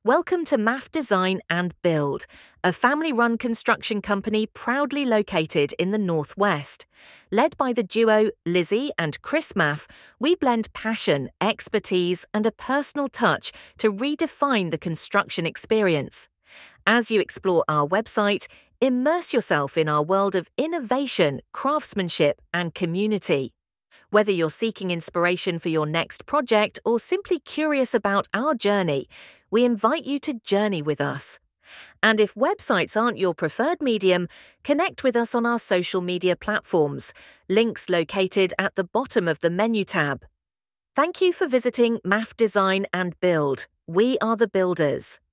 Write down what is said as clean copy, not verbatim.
Welcome to MAF Design and Build, a family-run construction company proudly located in the Northwest. Led by the duo Lizzie and Chris Maff, we blend passion, expertise, and a personal touch to redefine the construction experience. As you explore our website, immerse yourself in our world of innovation, craftsmanship, and community. Whether you're seeking inspiration for your next project or simply curious about our journey, we invite you to journey with us. And if websites aren't your preferred medium, connect with us on our social media platforms, links located at the bottom of the menu tab. Thank you for visiting MAF Design and Build. We are the builders.